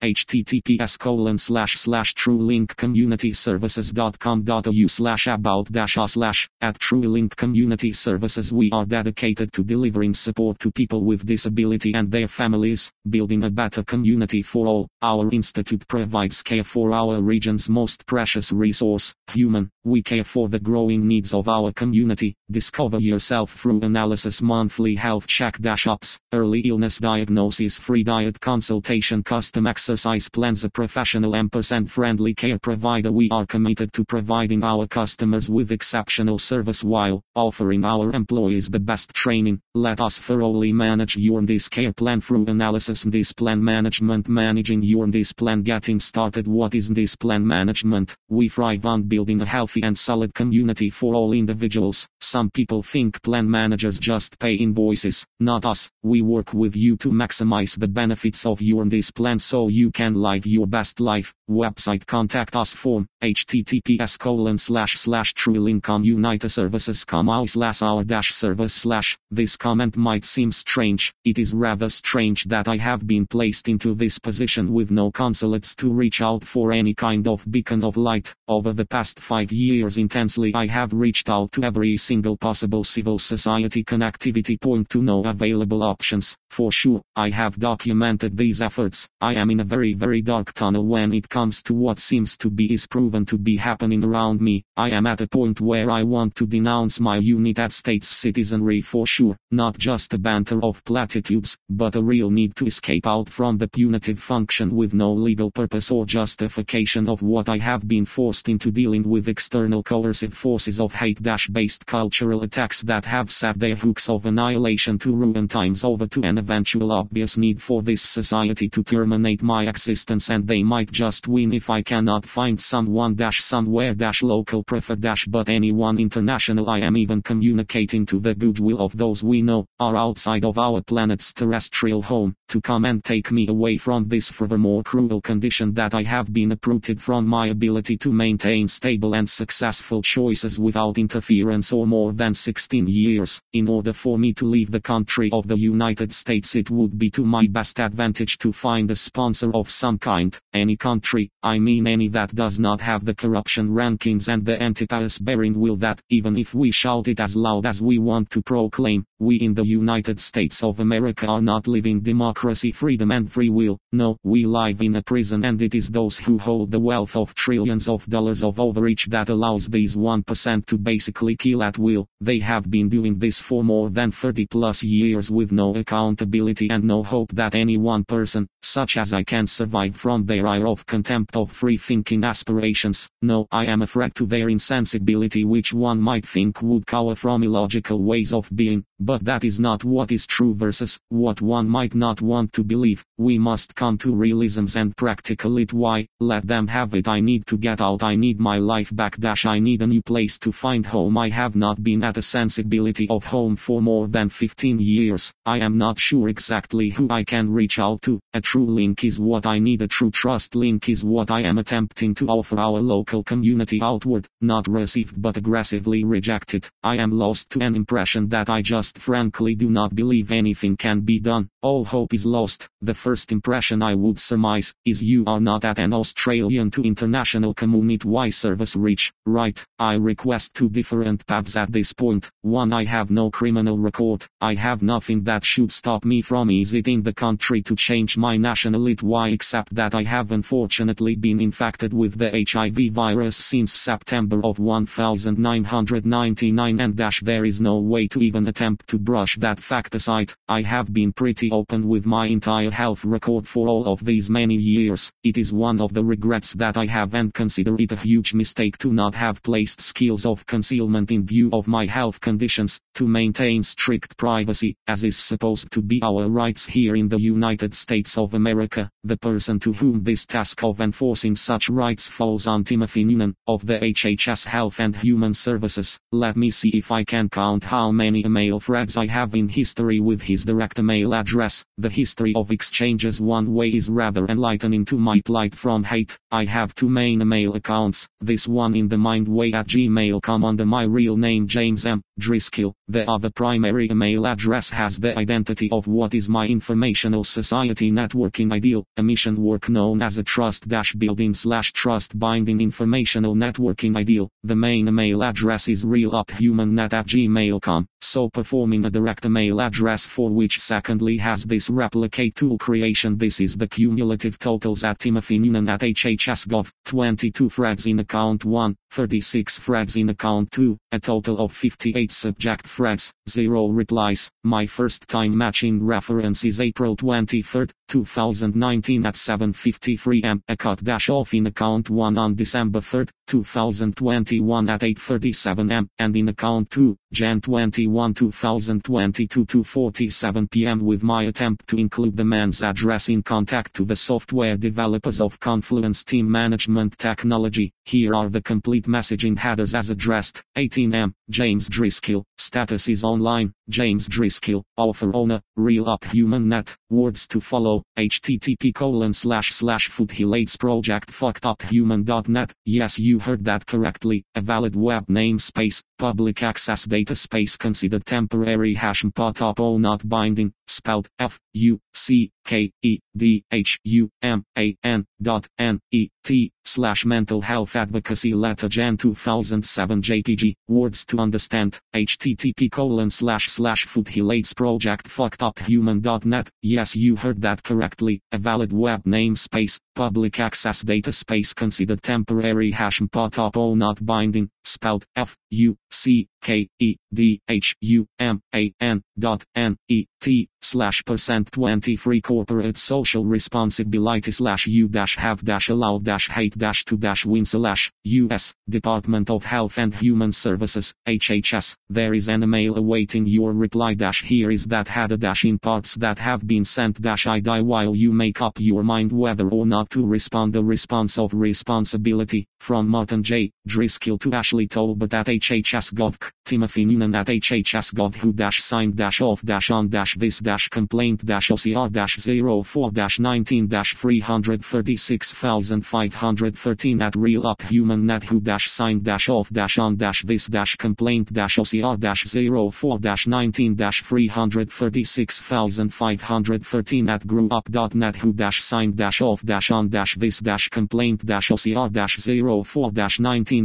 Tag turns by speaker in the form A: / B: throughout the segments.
A: https://truelinkcommunityservices.com.au/about-us/ At TrueLink Community Services we are dedicated to delivering support to people with disability and their families, building a better community for all. Our institute provides care for our region's most precious resource, human. We care for the growing needs of our community. Discover yourself through analysis, monthly health check-ups, early illness diagnosis, free diet consultation, custom exercise plans, a professional and friendly care provider. We are committed to providing our customers with exceptional service while offering our employees the best training. Let us thoroughly manage your this care plan through analysis. This plan management, managing your this plan. Getting started. What is this plan management? We thrive on building a healthy and solid community for all individuals. Some people think plan managers just pay invoices. Not us. We work with you to maximize the benefits of your this plan so you can live your best life. Website contact us form https://truelinkcommunityservices.com/our-service/. This comment might seem strange. It is rather strange that I have been placed into this position with no consulates to reach out for any kind of beacon of light. Over the past 5 years intensely I have reached out to every single possible civil society connectivity point to no available options. For sure, I have documented these efforts. I am in a very dark tunnel when it comes to what seems to be is proven to be happening around me. I am at a point where I want to denounce my United States citizenry for sure. Not just a banter of platitudes, but a real need to escape out from the punitive function with no legal purpose or justification of what I have been forced into dealing with external coercive forces of hate-based cultural attacks that have set their hooks of annihilation to ruin times over to an eventual obvious need for this society to terminate my existence, and they might just win if I cannot find someone somewhere local preferred but anyone international. I am even communicating to the goodwill of those we know are outside of our planet's terrestrial home to come and take me away from this furthermore cruel condition that I have been uprooted from my ability to maintain stable and successful choices without interference or more than 16 years. In order for me to leave the country of the United States, it would be to my best advantage to find a sponsor of some kind. Any country, I mean any that does not have the corruption rankings and the anti-bias bearing will that, even if we shout it as loud as we want to proclaim, we in the United States of America are not living democracy, freedom and free will. No, we live in a prison, and it is those who hold the wealth of trillions of dollars of overreach that allows these 1% to basically kill at will. They have been doing this for more than 30 plus years with no accountability and no hope that any one person, such as I, can survive from their ire of contempt of free-thinking aspirations. No, I am a threat to their insensibility, which one might think would cower from illogical ways of being, but that is not what is true versus what one might not want to believe. We must come to realisms and practical it. Why? Let them have it. I need to get out. I need my life back. I need a new place to find home. I have not been at a sensibility of home for more than 15 years. I am not sure exactly who I can reach out to. A true link is what I need. A true trust link is what I am attempting to offer our local community outward, not received but aggressively rejected. I am lost to an impression that I just frankly do not believe anything can be done. All hope is lost. The first impression I would surmise is you are not at an Australian to international community-wide service reach, right? I request 2 different paths at this point. 1. I have no criminal record. I have nothing that should stop me from exiting the country to change my nationality. Why? Except that I have unfortunately been infected with the HIV virus since September of 1999 and there is no way to even attempt to brush that fact aside. I have been pretty open with my entire health record for all of these many years. It is one of the regrets that I have, and consider it a huge mistake to not have placed skills of concealment in view of my health conditions, to maintain strict privacy, as is supposed to be our rights here in the United States of America. The person to whom this task of enforcing such rights falls on Timothy Noonan, of the HHS Health and Human Services. Let me see if I can count how many email threads I have in history with his direct email address. The history of exchanges one way is rather enlightening to my plight from hate. I have two main email accounts, this one in the mindway@gmail.com under my real name James M. Driscoll. The other primary email address has the identity of what is my informational society networking ideal, a mission work known as a trust-building/trust-binding informational networking ideal. The main email address is realuphumannet@gmail.com, so performing a direct email address for which secondly has this replicate tool creation. This is the cumulative totals at Timothy Noonan at HHS.gov, 22 threads in account 1, 36 threads in account 2, a total of 58 subject threads, 0 replies. My first time matching reference is April 23, 2019 at 7:53 am. A cut dash off in account 1 on December 3, 2021 at 8:37 am, and in account 2, Jan 21, 2022 2:47 pm with my attempt to include the man's address in contact to the software developers of Confluence Team Management Technology. Here are the complete messaging headers as addressed. 18 am, James Driscoll, status is online, James Driscoll, author owner, RealUpHumanNet, words to follow, http://foothillatesproject.fuckeduphuman.net, yes you heard that correctly, a valid web namespace, public access data space considered temporary hash part or not binding, spelled FUCKEDHUMAN.NET /mental health advocacy letter Jan 2007 JPG, words to understand, http://foothillatesproject.fuckeduphuman.net, yes you heard that correctly, a valid web namespace, public access data space considered temporary hash part or not binding, spelled FUCKEDHUMAN.NET /23 corporate social responsibility/u-have-allowed-hate-to-win/US Department of Health and Human Services HHS. There is an email awaiting your reply here is that header in parts that have been sent id while you make up your mind whether or not to respond. The response of responsibility from Martin J. Driscoll to Ashley Tolbert at HHS.gov, Timothy Noonan at HHS.gov who signed off on this complaint OCR 04 19 336,513 at RealUpHumanNet who signed off on this complaint OCR 04 19 336,513 at GrewUp.net who signed off on this complaint OCR 04 19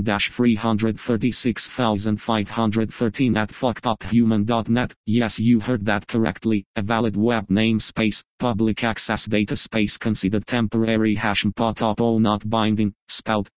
A: 336,513 at fuckeduphuman.net, yes you heard that correctly, a valid web namespace, public access data space considered temporary hash part or not binding, spelled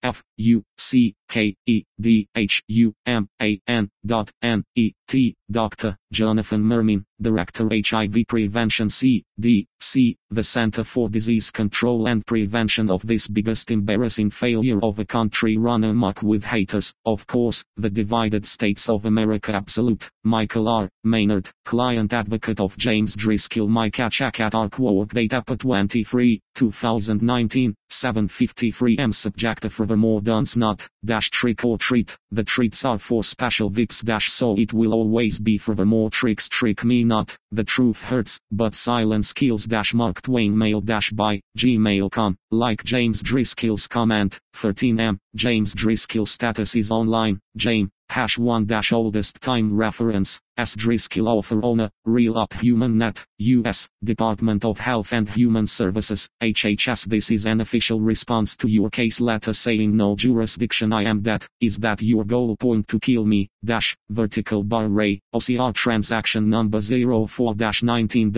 A: FUCKEDHUMAN.NET, Dr. Jonathan Mermin, Director HIV Prevention CDC, the Center for Disease Control and Prevention of this biggest embarrassing failure of a country run amok with haters, of course, the divided states of America. Absolute, Michael R. Maynard, client advocate of James Driscoll. Mike Achak at ArcWork Data 23, 2019, 7:53 am. Subjective furthermore does not, trick or treat, the treats are for special VIPs so it will always be furthermore tricks trick me not, the truth hurts, but silence kills Mark Twain mail by, gmail.com, like James Driscoll's comment, 13 am, James Driscoll status is online, James, #1 oldest time reference, S. Driscoll author owner, RealUpHumanNet, U.S. Department of Health and Human Services, HHS. This is an official response to your case letter saying no jurisdiction. I am dead. Is that your goal? Point to kill me, vertical bar array, OCR transaction number 04 19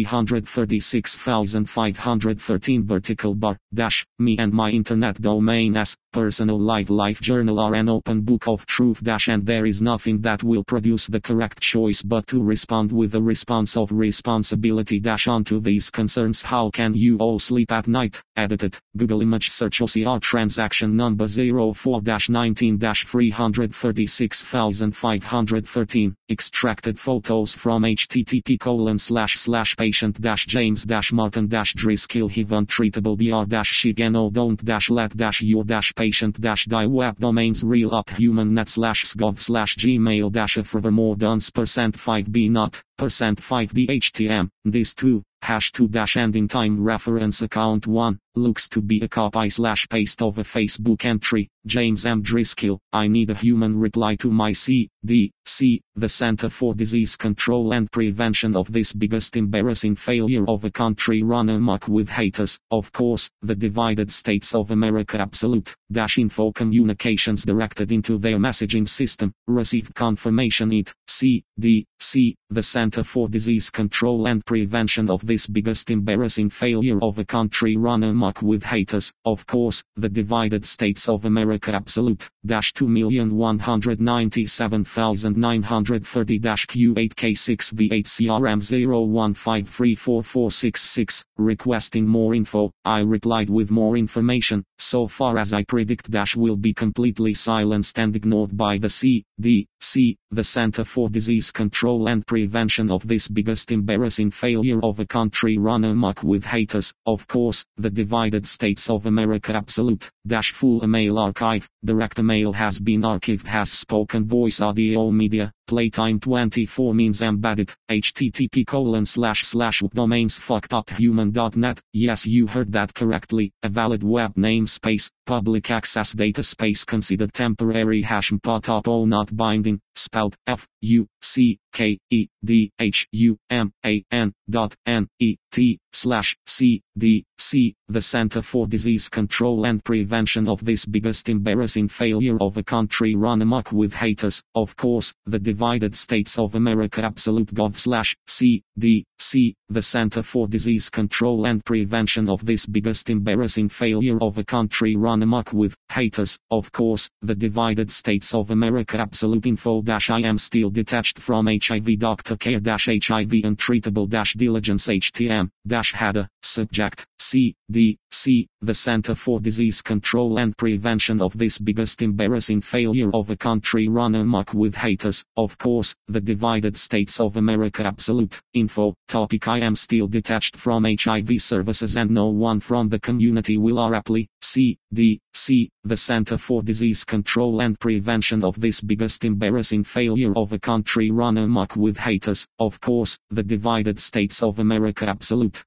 A: 336,513 vertical bar, me and my internet domain as, personal life journal are an open book of truth and there is nothing that will produce the correct choice but to respond with a response of responsibility onto these concerns. How can you all sleep at night? Edited, Google image search OCR transaction number 04 19 336,513, extracted photos from http://patient-james-martin-driscoll have untreatable dr-shigeno don't let-your-patient-die web domains RealUpHumanNet /gov/gmail furthermore dons %5b not %5 This too, #2-ending time reference account 1, looks to be a copy/paste of a Facebook entry. James M. Driscoll, I need a human reply to my CDC, the Center for Disease Control and Prevention of this biggest embarrassing failure of a country run amok with haters. Of course, the divided states of America absolute info communications directed into their messaging system, received confirmation it, CDC, the Center for Disease Control and Prevention of this biggest embarrassing failure of a country run amok with haters. Of course, the divided states of America absolute, 2,197,930-Q8K6V8CRM01534466, requesting more info. I replied with more information. So far as I predict will be completely silenced and ignored by the CDC, the Center for Disease Control and Prevention of this biggest embarrassing failure of a country run amok with haters. Of course, the divided states of America absolute, full email archive, direct email has been archived, has spoken voice audio media, playtime 24 means embedded, http://domains fuckeduphuman.net. Yes, you heard that correctly, a valid web namespace, public access data space considered temporary #POTOP not binding, spelled FUCKEDHUMAN.NET/CDC, the Center for Disease Control and Prevention of this biggest embarrassing failure of a country run amok with haters. Of course, the divided states of America absolute gov/CDC, the Center for Disease Control and Prevention of this biggest embarrassing failure of a country run amok with haters. Of course, the divided states of America absolute info I am still detached from HIV doctor care HIV untreatable diligence HTM header subject CDC, the Center for Disease Control and Prevention of this biggest embarrassing failure of a country run amok with haters. Of course, the divided states of America absolute info topic I am still detached from HIV services and no one from the community will RAPLY CDC, the Center for Disease Control and Prevention of this biggest embarrassing failure of a country run amok with haters. Of course, the divided states of America absolute,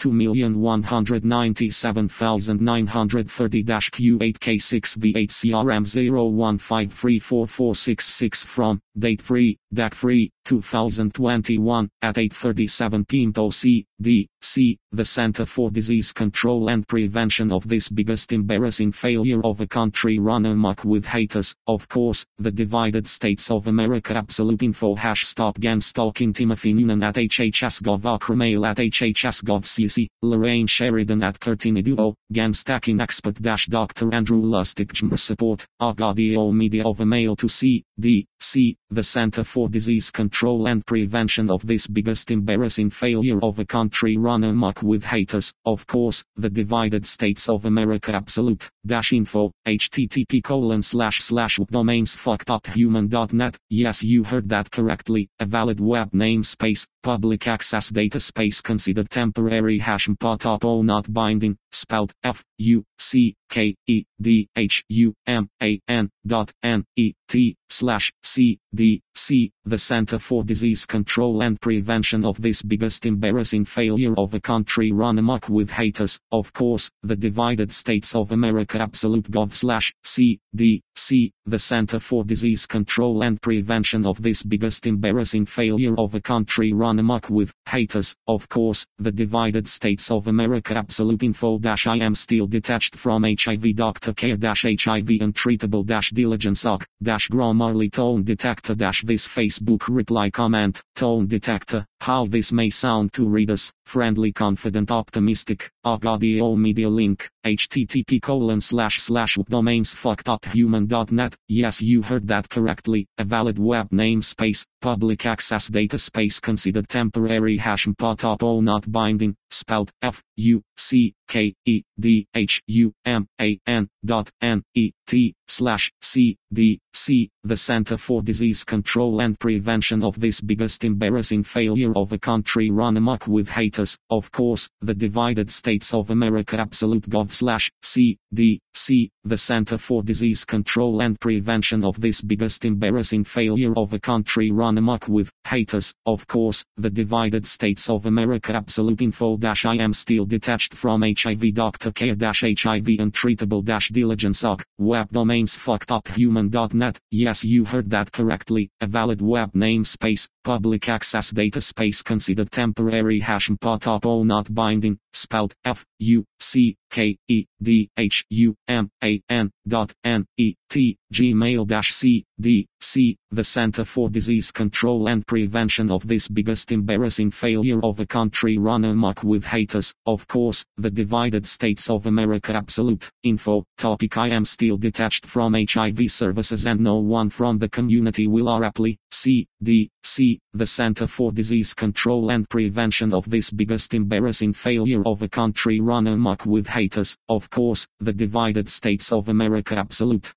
A: 2,197,930-Q8K6V8CRM01534466 from, date free, DAC free, 2021, at 8:37 p.m. CDC, the Center for Disease Control and Prevention of this biggest embarrassing failure of a country run amok with haters. Of course, the divided states of America absolute info #stop gan stalking Timothy Noonan at HHS.gov Acromail at HHS.gov CC, Lorraine Sheridan at Curtin Duo, gan stacking expert Dr. Andrew Lustig support, audio media of a mail to CDC, the Center for Disease Control and Prevention of this biggest embarrassing failure of a country run amok with haters. Of course, the divided states of America absolute, info, http://domains fuckeduphuman.net. Yes, you heard that correctly, a valid web namespace, public access data space considered temporary #POTOP not binding, spelled FUCKEDHUMAN.NET/CDC, the Center for Disease Control and Prevention of this biggest embarrassing failure of a country run amok with haters. Of course, the divided states of America absolute gov/CDC, the Center for Disease Control and Prevention of this biggest embarrassing failure of a country run amok with haters. Of course, the divided states of America absolute info I am still detached from HIV doctor care HIV untreatable diligence Grammarly tone detector this Facebook reply comment, tone detector, how this may sound to readers, friendly confident optimistic, audio media link, http://domains fuckeduphuman.net. Yes, you heard that correctly, a valid web namespace, public access data space considered temporary #POTOP not binding, spelled FUCKEDHUMAN.NET/CDC, the Center for Disease Control and Prevention of this biggest embarrassing failure failure of a country run amok with haters, of course, the divided states of America absolute gov/CDC, the Center for Disease Control and Prevention of this biggest embarrassing failure of a country run amok with haters, of course, the divided states of America absolute info-I am still detached from HIV doctor care-HIV untreatable-diligence web domains fuckeduphuman.net. Yes, you heard that correctly, a valid web namespace, public access data space considered temporary #POTOPO not binding, spelled FUCKEDDHUMAN.net, Gmail-CDC, the Center for Disease Control and Prevention of this biggest embarrassing failure of a country run amok with haters, of course, the divided states of America absolute info topic I am still detached from HIV services and no one from the community will RAPLY, CDC, the Center for Disease Control and Prevention of this biggest embarrassing failure of a country run amok with haters, of course, the divided states of America absolute,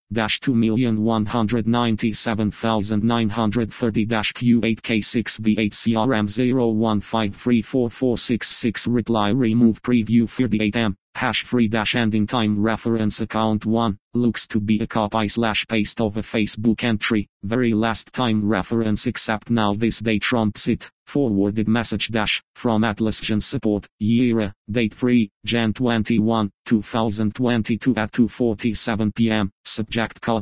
A: -2,197,930-Q8K6V8CRM01534466 reply remove preview 38M. #free-ending time reference account 1, looks to be a copy/paste of a Facebook entry, very last time reference except now this day trumps it, forwarded message from Atlassian support, year, date 3, Jan 21, 2022 at 2:47 p.m., subject call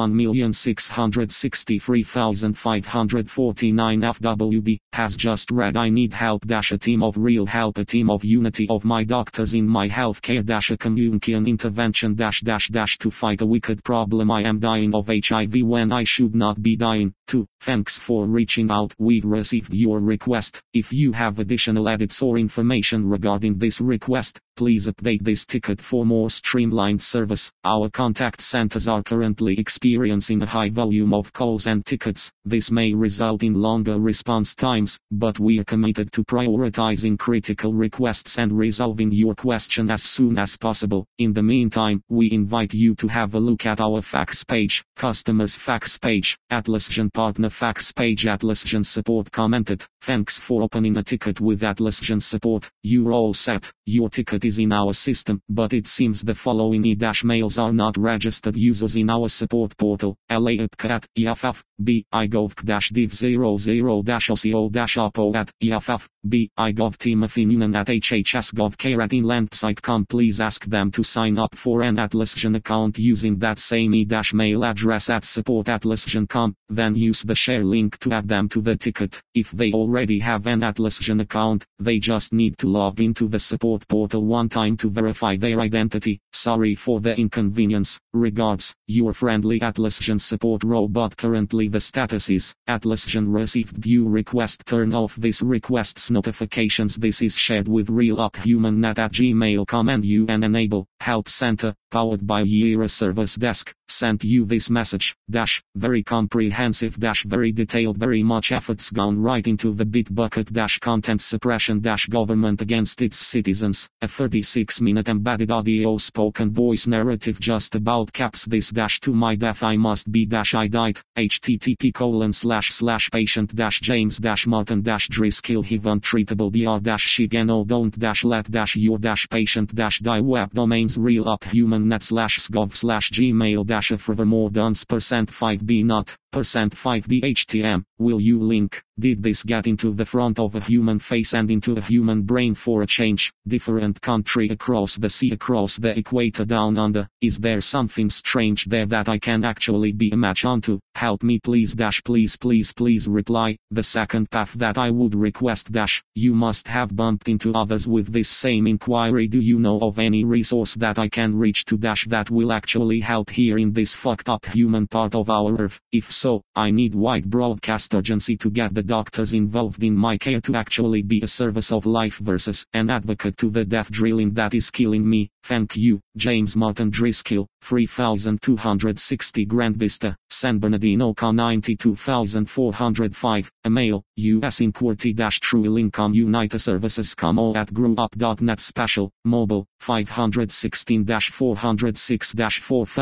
A: $1,663,549 FWD, has just read I need help a team of real help a team of unity of my doctors in my healthcare a community an intervention to fight a wicked problem I am dying of HIV when I should not be dying. 2. Thanks for reaching out. We've received your request. If you have additional edits or information regarding this request, please update this ticket for more streamlined service. Our contact centers are currently experiencing a high volume of calls and tickets. This may result in longer response times, but we are committed to prioritizing critical requests and resolving your question as soon as possible. In the meantime, we invite you to have a look at our fax page, customers fax page, Atlassian partner fax page. Atlassian support commented, thanks for opening a ticket with Atlassian support. You're all set. Your ticket is in our system, but it seems the following e-mails are not registered users in our support portal. laipka@EFF-BIGOV-00-OCO-APO @EFF-BIGOV-TMAFINUNAN@HHS-GovCare@InlandPsych.com. Please ask them to sign up for an Atlassian account using that same e-mail address at support@Atlassian.com, then use the share link to add them to the ticket. If they already have an Atlassian account, they just need to log into the support portal one time to verify their identity. Sorry for the inconvenience. Regards, your friendly Atlassian support robot. Currently the status is, Atlassian received due request. Turn off this request's notifications. This is shared with realuphumannet@gmail.com and enable, help center, powered by Jira Service Desk, sent you this message, very comprehensive, very detailed, very much efforts gone right into the Bitbucket content suppression government against its citizens, a 36-minute embedded audio spoken voice narrative just about caps this to my death I must be I died, http://patient-james-martin-driscoll have untreatable dr-shigeno don't let your patient die. Web domains realuphumannet/sgov/gmail- furthermore duns %5b not %5d htm. Will you link? Did this get into the front of a human face and into a human brain for a change? Different country across the sea, across the equator, down under. Is there something strange there that I can actually be a match onto? Help me please please reply. The second path that I would request you must have bumped into others with this same inquiry. Do you know of any resource that I can reach to that will actually help here in this fucked up human part of our earth? If so, I need wide broadcast urgency to get the doctors involved in my care to actually be a service of life versus an advocate to the death drilling that is killing me. Thank you, James Martin Driscoll, 3260 Grand Vista, San Bernardino, 92405, a male, U.S. Inquiry-True Lincoln United Services Como at growup.net special, mobile,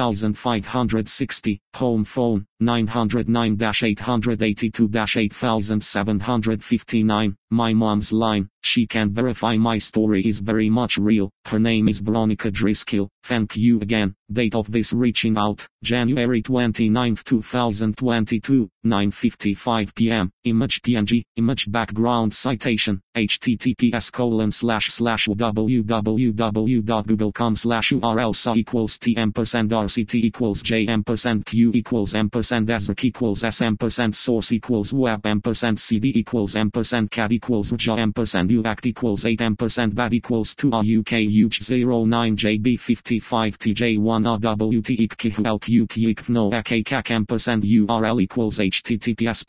A: 516-406-4560, home phone, 909-882-8000. 2759, my mom's line. She can verify my story is very much real. Her name is Veronica Driscoll. Thank you again. Date of this reaching out, January 29, 2022, 9:55 p.m. Image PNG, image background citation, https://www.google.com/url sa =t %rct =j %q %ezek s $source web $cd $cad ja uact 8 bad 2 uk huge 09 jb 55 tj1 rwt ikkihu lq no akk url https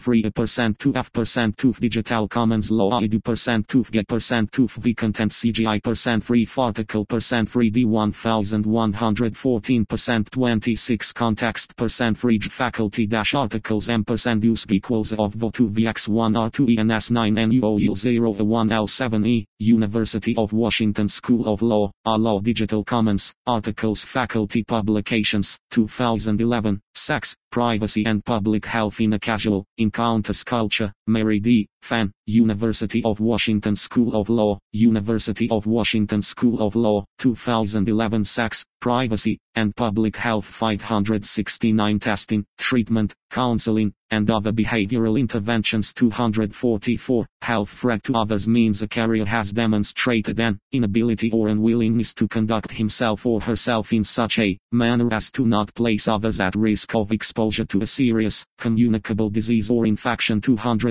A: %3 2 digital commons law edu %2 get %2 v content cgi %3 article %3 d 1114 %26 context %3 faculty articles use of vo2 vx1 r2 ens 9 nuol 0 1 l7e University of Washington School of Law, Law Digital Commons, Articles Faculty Publications, 2011, Sex, Privacy and Public Health in a Casual, Encounters Culture, Mary D. Fan, University of Washington School of Law, University of Washington School of Law, 2011 Sex, Privacy, and Public Health 569 Testing, Treatment, Counseling, and Other Behavioral Interventions 244, Health threat to others means a carrier has demonstrated an inability or unwillingness to conduct himself or herself in such a manner as to not place others at risk of exposure to a serious, communicable disease or infection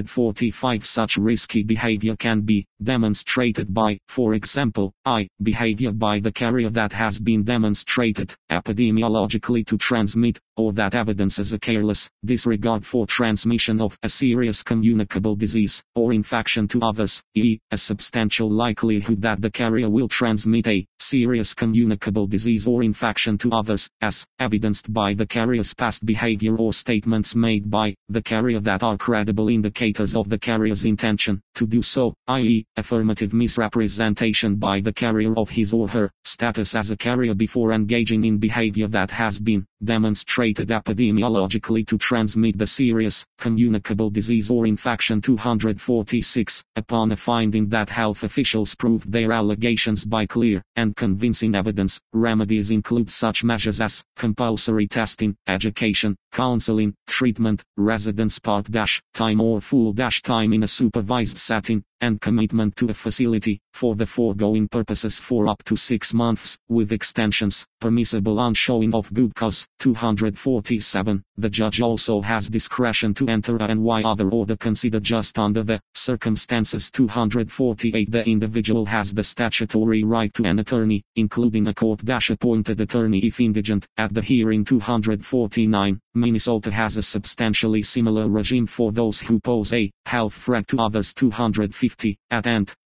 A: 245 Such risky behavior can be demonstrated by, for example, behavior by the carrier that has been demonstrated epidemiologically to transmit, or that evidences a careless disregard for transmission of a serious communicable disease or infection to others, e.g., a substantial likelihood that the carrier will transmit a serious communicable disease or infection to others, as evidenced by the carrier's past behavior or statements made by the carrier that are credible indicators of the carrier's intention to do so, i.e., affirmative misrepresentation by the carrier of his or her status as a carrier before engaging in behavior that has been demonstrated epidemiologically to transmit the serious, communicable disease or infection 246, upon a finding that health officials proved their allegations by clear and convincing evidence. Remedies include such measures as compulsory testing, education, counseling, treatment, residence part-time or full-time in a supervised setting, and commitment to a facility, for the foregoing purposes for up to 6 months, with extensions, permissible on showing of good cause. 247. The judge also has discretion to enter a and other order considered just under the circumstances. 248. The individual has the statutory right to an attorney, including a court-appointed attorney if indigent, at the hearing. 249. Minnesota has a substantially similar regime for those who pose a health threat to others. 250. At end,